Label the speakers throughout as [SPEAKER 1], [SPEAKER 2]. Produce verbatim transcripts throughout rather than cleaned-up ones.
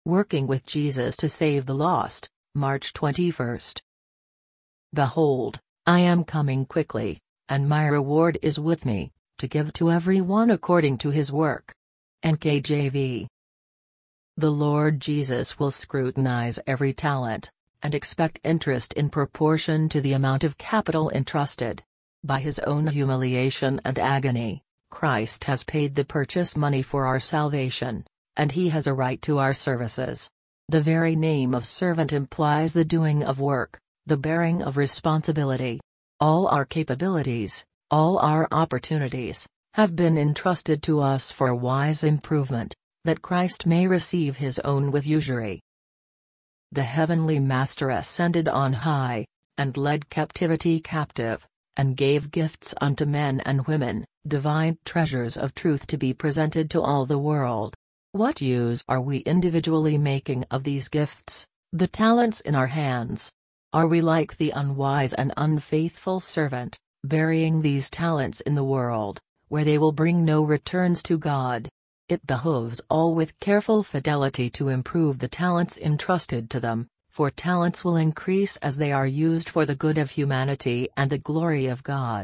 [SPEAKER 1] Working with Jesus to Save the Lost, March twenty-first. Behold, I am coming quickly, and my reward is with me, to give to every one according to his work. N K J V. The Lord Jesus will scrutinize every talent, and expect interest in proportion to the amount of capital entrusted. By his own humiliation and agony, Christ has paid the purchase money for our salvation, and he has a right to our services. The very name of servant implies the doing of work, the bearing of responsibility. All our capabilities, all our opportunities, have been entrusted to us for wise improvement, that Christ may receive his own with usury. The heavenly Master ascended on high, and led captivity captive, and gave gifts unto men and women, divine treasures of truth to be presented to all the world. What use are we individually making of these gifts, the talents in our hands? Are we like the unwise and unfaithful servant, burying these talents in the world, where they will bring no returns to God? It behooves all with careful fidelity to improve the talents entrusted to them, for talents will increase as they are used for the good of humanity and the glory of God.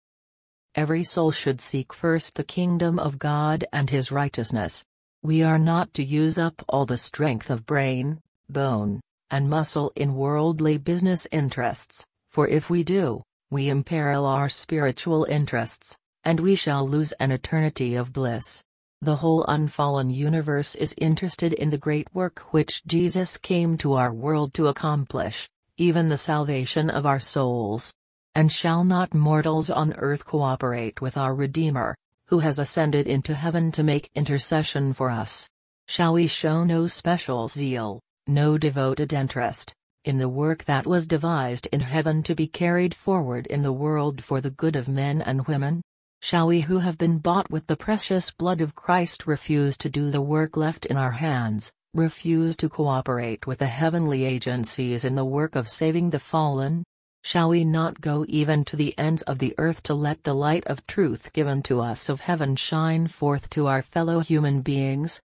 [SPEAKER 1] Every soul should seek first the kingdom of God and his righteousness. We are not to use up all the strength of brain, bone, and muscle in worldly business interests, for if we do, we imperil our spiritual interests, and we shall lose an eternity of bliss. The whole unfallen universe is interested in the great work which Jesus came to our world to accomplish, even the salvation of our souls. And shall not mortals on earth cooperate with our Redeemer, who has ascended into heaven to make intercession for us? Shall we show no special zeal, no devoted interest, in the work that was devised in heaven to be carried forward in the world for the good of men and women? Shall we who have been bought with the precious blood of Christ refuse to do the work left in our hands, refuse to cooperate with the heavenly agencies in the work of saving the fallen? Shall we not go even to the ends of the earth to let the light of truth given to us of heaven shine forth to our fellow human beings?